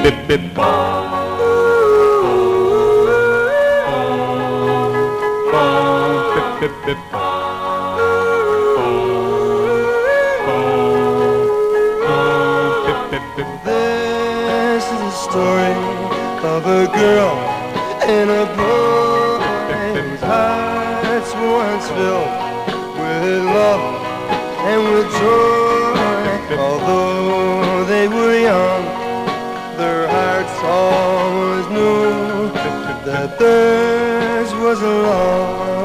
This is the story of a girl and a boy whose hearts were once filled with love and with joy. Although they were young, their hearts always knew that theirs was a love